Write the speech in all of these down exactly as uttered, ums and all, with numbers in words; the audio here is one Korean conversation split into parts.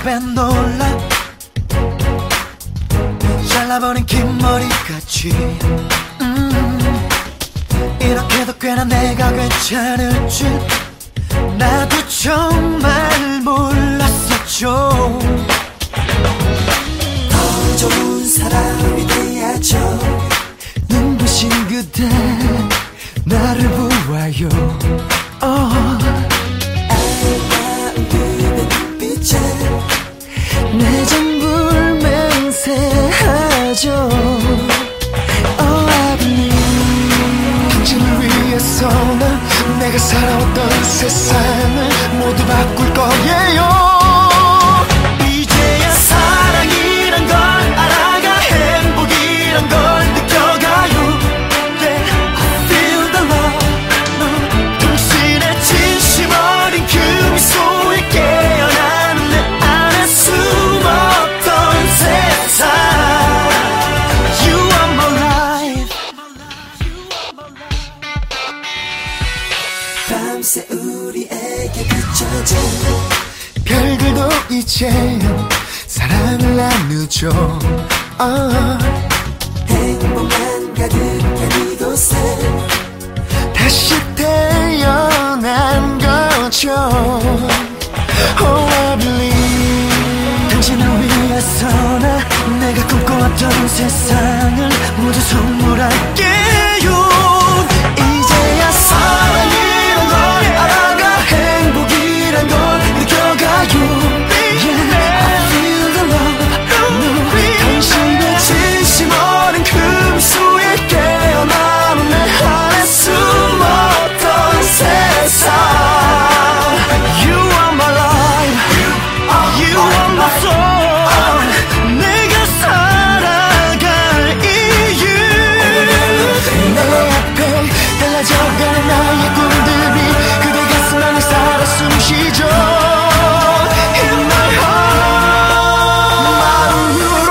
깜빡 놀라 잘라버린 긴 머리같이 음, 이렇게도 꽤나 내가 괜찮을 줄 나도 정말 몰랐었죠. 더 좋은 사람이 돼야죠. 눈부신 그대 나를 보아요. oh. 아름다운 그대 눈빛에 내 전부를 맹세하죠. oh, I believe 당신을 위해서는 내가 살아왔던 세상을 모두 바꿀 거예요. 이제야 사랑이란 걸 알아가 행복이란 걸 느껴가요. Yeah, I feel the love. 너 당신의 진심 어린 그 미소에 깨어나는 내 안에 숨었던 세상. You are my life. 밤새 우리에게 비춰져 별들도 이제 사랑을 나누죠. oh. 행복만 가득한 이곳에 다시 태어난 거죠. Oh, I believe 당신을 위해서나 내가 꿈꿔왔던 세상을 모두 선물할게요. 이제야 사랑이란 걸 알아가 행복이란 걸 느껴가요. Yeah, I feel the love. 너 당신의 진심 어린 그 미소에 깨어나는 내 안에 숨었던 세상. You are my life. You are my soul. 내가 살아갈 이유. 내 앞에 달라져가는 나의 꿈들이 그대 가슴 안에 살아 숨쉬죠. In my heart.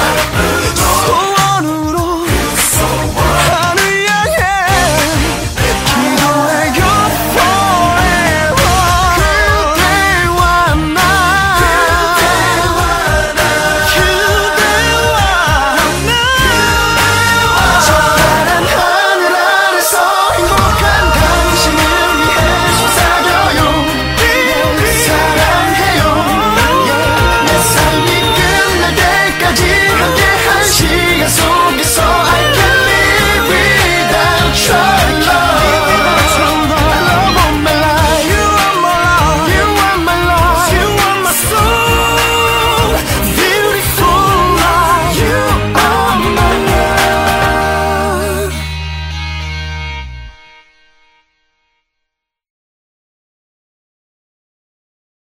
마음으로 소원으로 하늘 향해 기도해요 forever. 그대와 나 그대와 나 저 파란 하늘 아래서 행복한 당신을 위해 속삭여요. 사랑해요. 내 삶이 끝날 때까지 함께한 시간 속